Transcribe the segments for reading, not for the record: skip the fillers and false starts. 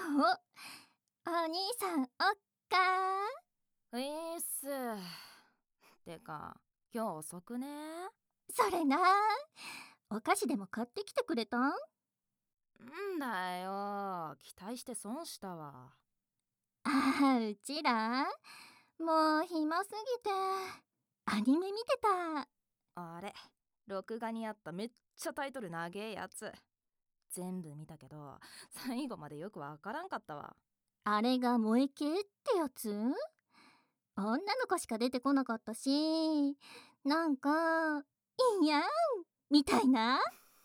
お兄さんおっかいいっす。てか今日遅くね。 それな、お菓子でも買ってきてくれたん？ んだよ、期待して損したわ。 うちらもう暇すぎてアニメ見てた。 あれ、録画にあっためっちゃタイトル長えやつ全部見たけど最後までよくわからんかったわ。 あれが萌え系ってやつ？女の子しか出てこなかったし、なんかいいやんみたいな。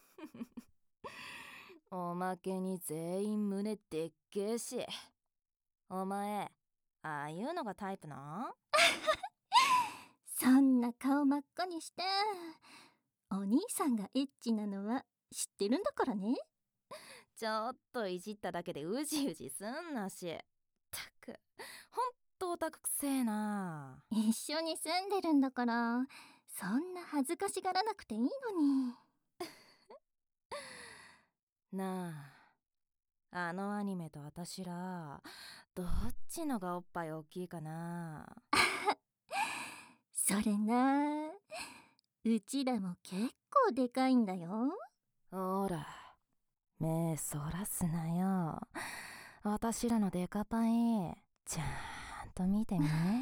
おまけに全員胸でっけえし。お前ああいうのがタイプな？ そんな顔真っ赤にして、お兄さんがエッチなのは知ってるんだからね。 ちょっといじっただけでうじうじすんなし。ったくほんとオタクくせえな。 一緒に住んでるんだから、そんな恥ずかしがらなくていいのに。 なあ、あのアニメと私らどっちのがおっぱい大きいかな？ それな、うちらも結構でかいんだよ。 ほら目そらすなよ。私らのデカパイちゃんと見てみ。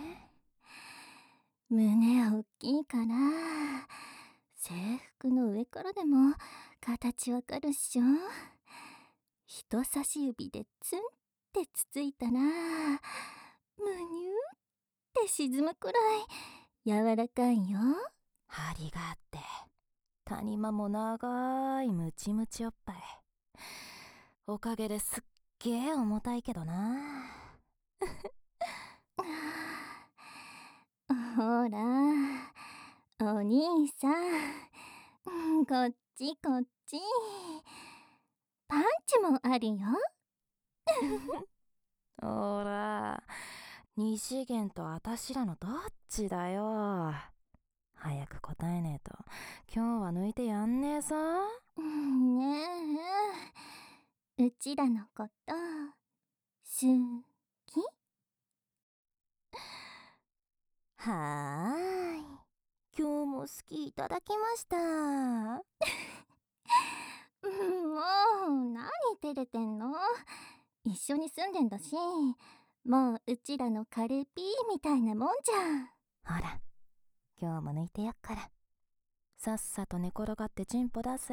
胸大きいから制服の上からでも形わかるっしょ。人差し指でツンってつついたらむにゅって沈むくらい柔らかいよ。 ありがって。谷間も長いムチムチおっぱい。おかげですっげえ重たいけどな。 ほらお兄さん、こっちこっち。パンチもあるよ。 ほら二次元とあたしらのどっちだよ。早く答えねえと今日は抜いてやんねえぞ。 ねえ、うちらのこと好き？ はーい、今日も好きいただきました。 もう何照れてんの？一緒に住んでんだし、もううちらのカレピーみたいなもんじゃん。 ほら今日も抜いてやっから、さっさと寝転がってチンポ出せ。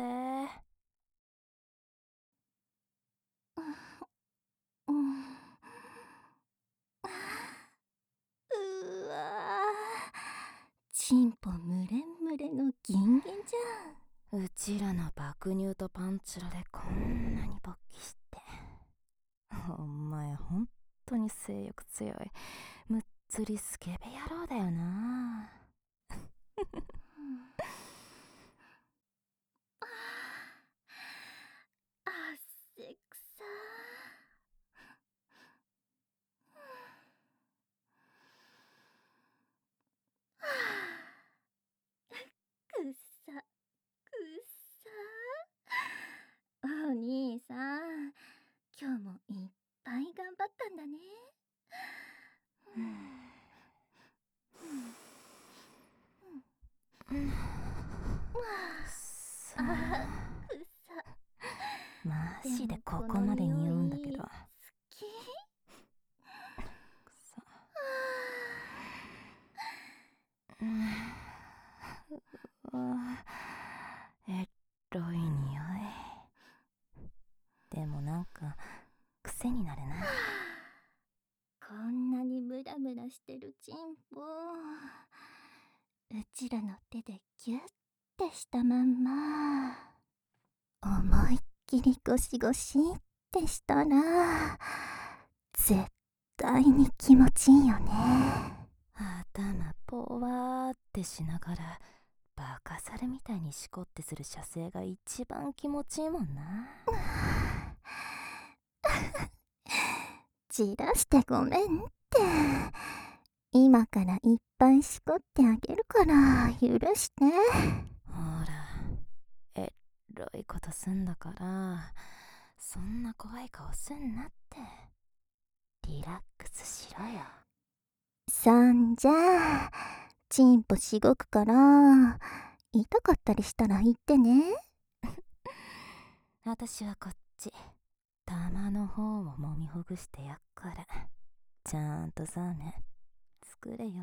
うわー、チンポムレンムレのギンギンじゃん。うちらの爆乳とパンチラでこんなに勃起して、お前ほんとに性欲強いむっつりスケベ野郎だよな。 汗くさくっさくっさ。お兄さん、今日もいっぱい頑張ったんだね。くっさ。 マジでここまで匂うんだけど。 好き。 くそうわ、エロい匂い。でもなんか癖になるな。 こんなにムラムラしてるチンポ、うちらの手でギュッてしたまんま思いっきりゴシゴシってしたら絶対に気持ちいいよね。 頭ポワーってしながらバカ猿みたいにしこってする射精が一番気持ちいいもんな。 じらしてごめんって。今からいっぱいしこってあげるから許して。 ほらエロいことすんだからそんな怖い顔すんなって。リラックスしろよ。 そんじゃチンポしごくから痛かったりしたら言ってね。 私はこっち玉の方をもみほぐしてやっから、ちゃんとザーメン作れよ。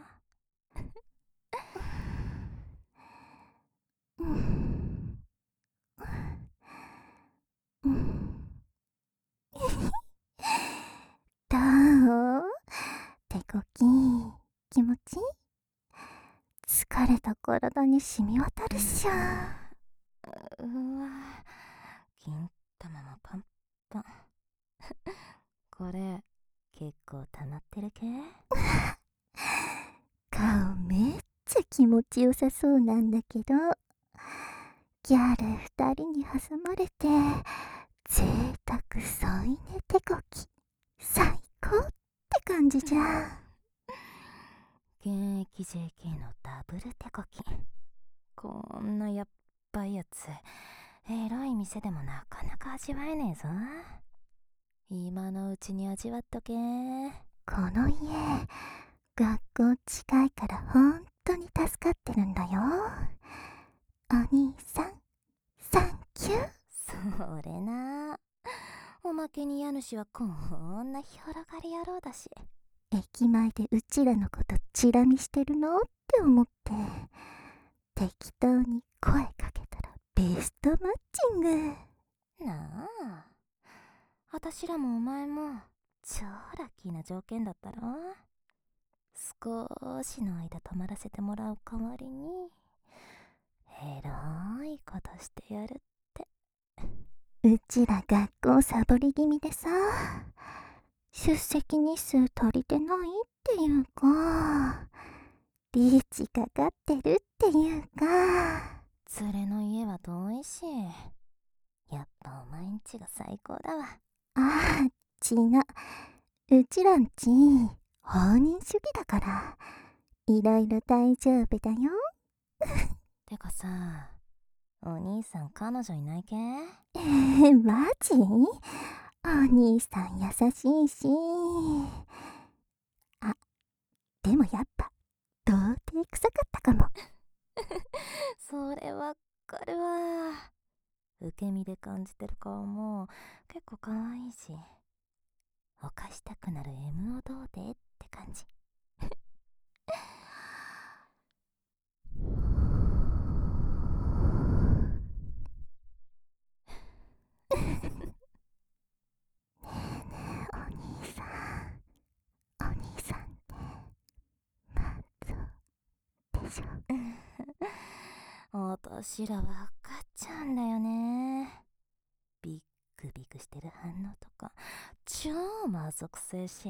どう？手こき気持ちいい？疲れた体に染み渡るっしょ。 うわ、金玉もパンパン。これ結構溜まってる系？ 顔めっちゃ気持ちよさそうなんだけど、ギャル2人に挟まれて贅沢添い寝手こき最高って感じじゃん。 現役 JK のダブル手こき。こんなやっばいやつエロい店でもなかなか味わえねえぞ。今のうちに味わっとけ。 この家学校近いからほんとに助かってるんだよ。お兄さんサンキュー。 それな。おまけに家主はこんな広がり野郎だし。 駅前でうちらのことチラ見してるのって思って適当に声かけたらベストマッチング。 なあ、私らもお前も超ラッキーな条件だったろ。少しの間泊まらせてもらう代わりにエロいことしてやるって。 うちら学校サボり気味でさ、出席日数足りてないっていうか、リーチかかってるっていうか。 連れの家は遠いし、やっぱお前んちが最高だわ。 ああ、ちな、うちらんち放任主義だからいろいろ大丈夫だよ。 てかさ、お兄さん彼女いない系？ マジ？お兄さん優しいし。あ、でもやっぱ童貞臭かったかも。 それわかるわ。受け身で感じてる顔も結構可愛いし、犯したくなる MO 童貞って感じ。 お兄さん、お兄さんってマッチョでしょ。 私らわかっちゃうんだよね。ビックビクしてる反応とか超魔族性し。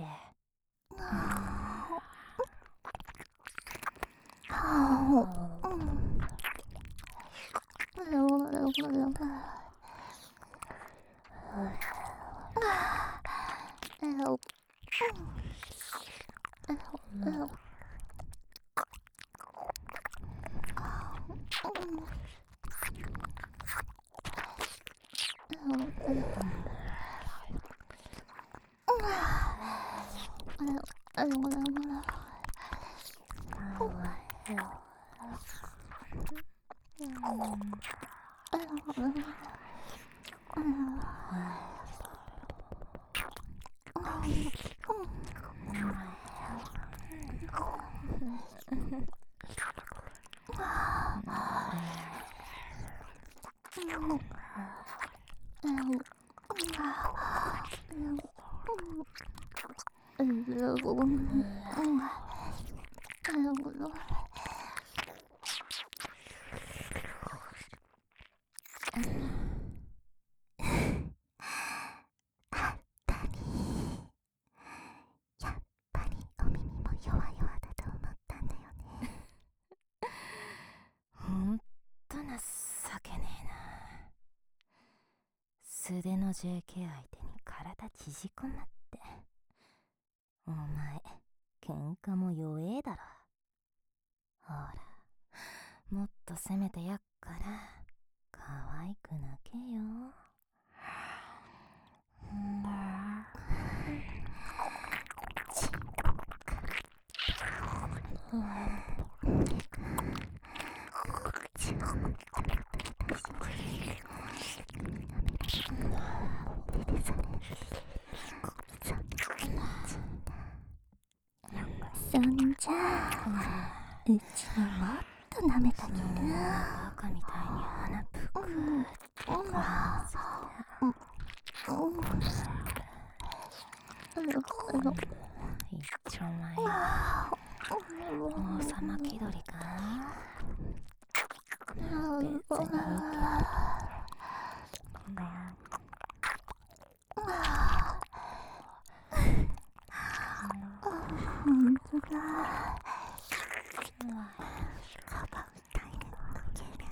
やっぱりお耳も弱々だと思ったんだよね。 ほんと情けねえな。素手の JK 相手に体縮こまって。お前喧嘩も弱えだろ。ほら、もっと攻めてやっから可愛く泣けよ。 そんじゃうちももっと舐めたげる。 バカみたいに鼻ぷくいっちょまい王様気取りか別にいいけどほんとだ。カバみたいに溶ける。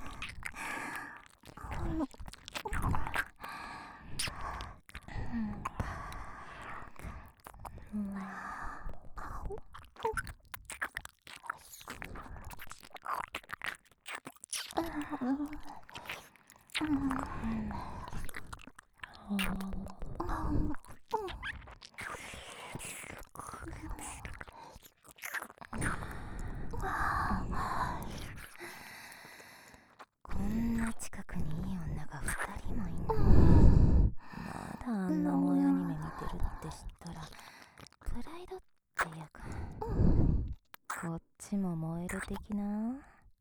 こんな近くにいい女が2人もいんの。まだあんな萌えアニメ見てるって知ったらプライドっていうかこっちも燃える的な。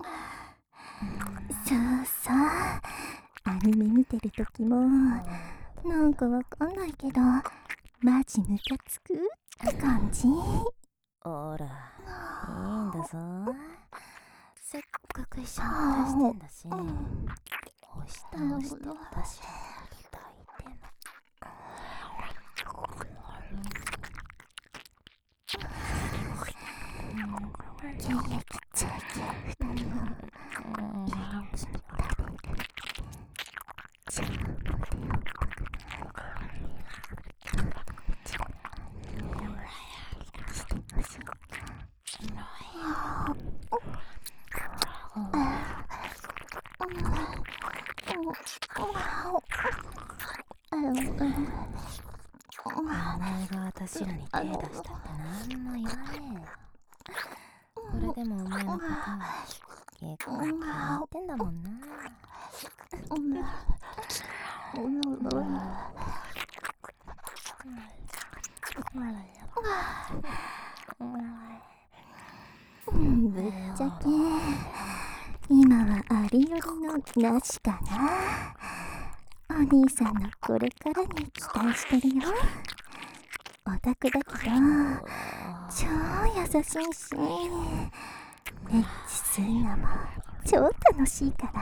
そうそう、アニメ見てる時もなんかわかんないけどマジムカつくって感じ。 ほらいいんだぞ、せっかく一緒に出してんだし、押し倒して私を抱いてんの。 ケーキちゃいけ2人もじゃあお前が私らに手出したって何も言わねえよ。これでもお前のことは結構気に入ってんだもんな。 ぶっちゃけ今はありよりのなしかな。お兄さんのこれからに期待してるよ。オタクだけど超優しいしエッチするのも超楽しいから。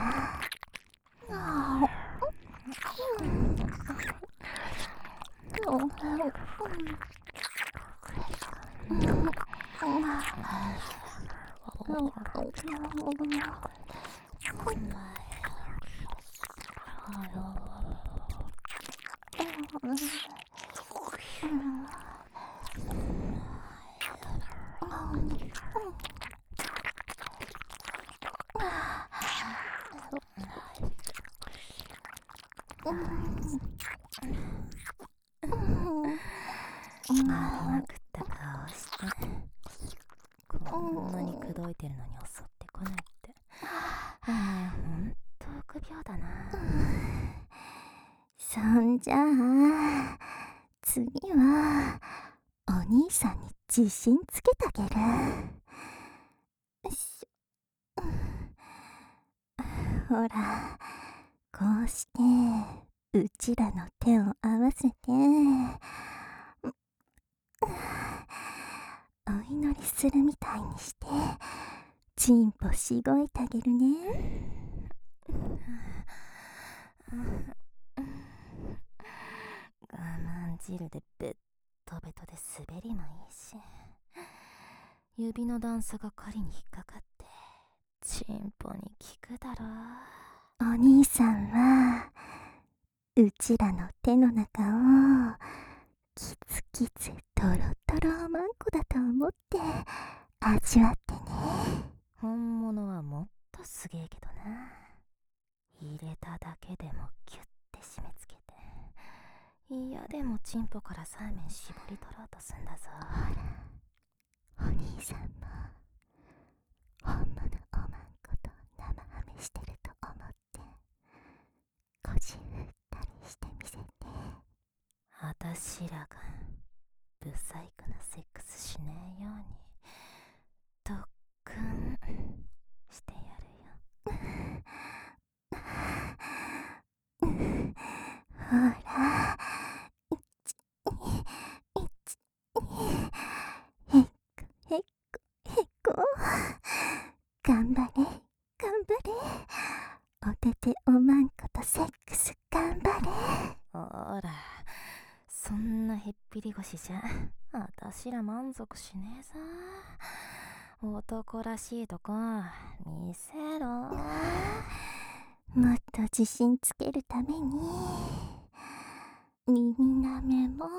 ありまくった顔してこんなに口説いてるのに襲ってこないってお前ほんと臆病だな。 そんじゃあ次はお兄さんに自信つけてあげる。ほらこうしてうちらの手を合わせてお祈りするみたいにしてチンポしごいてあげるね。 我慢汁でベットベトで滑りもいいし、指の段差が狩りに引っかかってチンポに効くだろう。 お兄さんはうちらの手の中をキツキツトロトロマンコだと思って味わってね。 本物はもっとすげえけどな。入れただけでもキュッて締め付けて嫌でもチンポからサーメン絞り取ろうとすんだぞ。 お兄さんもしてると思って腰振ったりしてみせて。 あたしらがブサイクなセックスしねえように特訓してやるよ。 ほら、へっこへっこへっこ。頑張れ頑張れ。おてておまんことセックス頑張れ。 ほら、そんなへっぴり腰じゃあたしら満足しねえぞ。男らしいとこ見せろ。 もっと自信つけるために耳なめも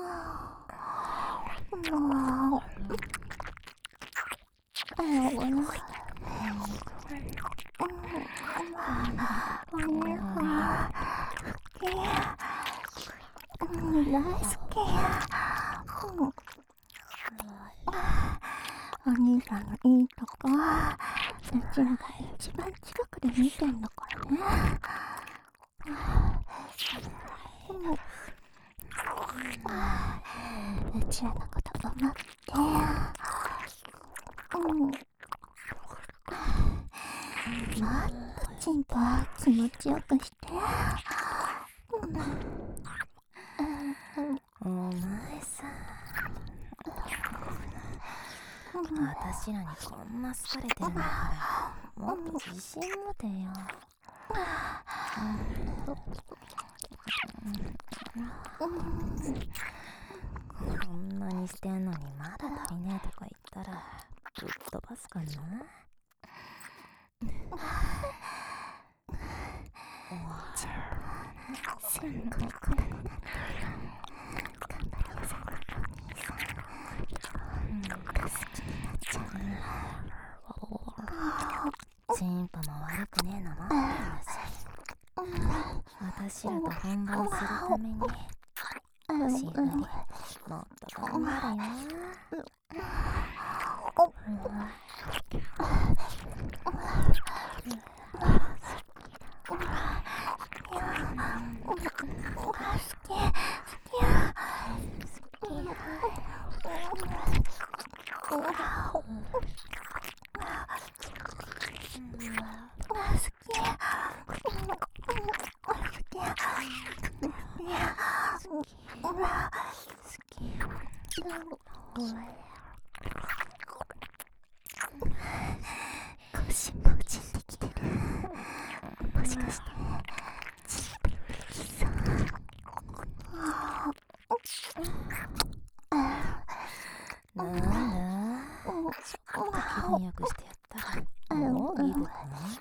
大好きや。お兄さんのいいとこうちらが一番近くで見てんだからね。うちらのこと思ってもっとチンポ気持ちよくして。 お前さ、あたしらにこんな好かれてるんだからもっと自信持てよ。こんなにしてんのにまだ足りねえとか言ったらぶっ飛ばすかな。 すっごい子供だったよ。頑張れよさお兄さん。好きになっちゃう。 チンポも悪くねえの持ってるし、あたしらと本番するためにしぐりもっと頑張れよ。 腰も落ちてきてる。もしかしてチンポできそう。 なんだ、ちょっと気分よくしてやったらもうギブか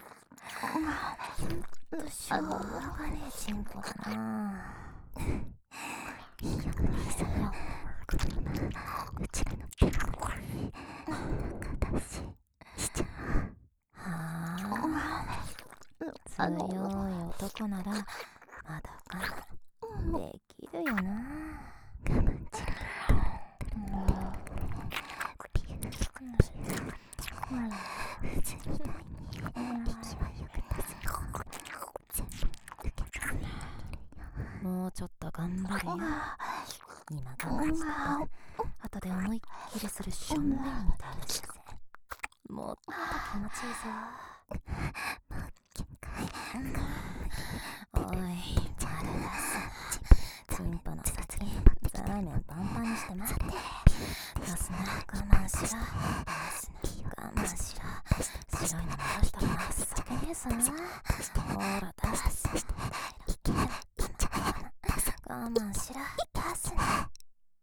な。しょうがねえチンポだな。 いいよ兄さん。このままうちらのペット仲出ししちゃう。 はあ、強い男ならまだ我慢できるよな。 我慢ちらピューピュー普通みたいに勢いよく出すの全部受け止めるよ。 もうちょっと頑張れよ。今我慢した後で思いっきりするしょんべんみたいなしぜ。もっと気持ちいいぞ。おい、まだ出す。チンポの先ザーメンパンパンにして待って。出すな、我慢しろ。出すな、我慢しろ。白いの出したら情けねえさ。ほら出す。我慢しろ。出すな。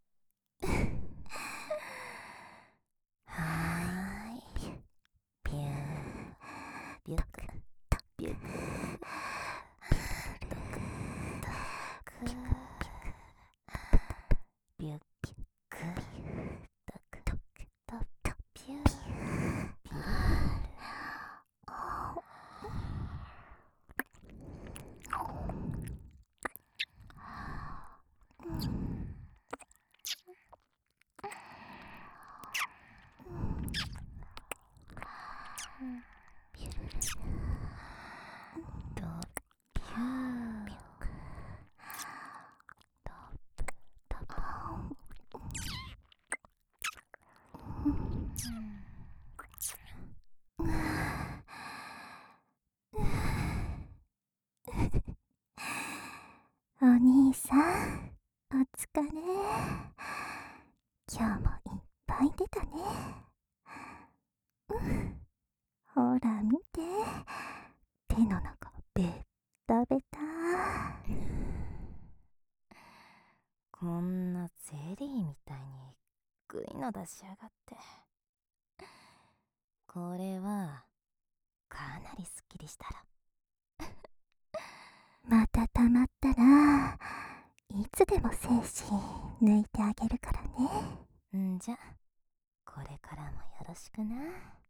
はーい。ピュービュックビュックビュックドクドクドクピューピュー。 お兄さん、お疲れ。今日もいっぱい出たね。ほら見て、手の中ベッタベタ。 こんなゼリーみたいにぐいの出しやがって。これはかなりすっきりしたら。 またたまったらいつでも精子抜いてあげるからね。 んじゃこれからもよろしくな。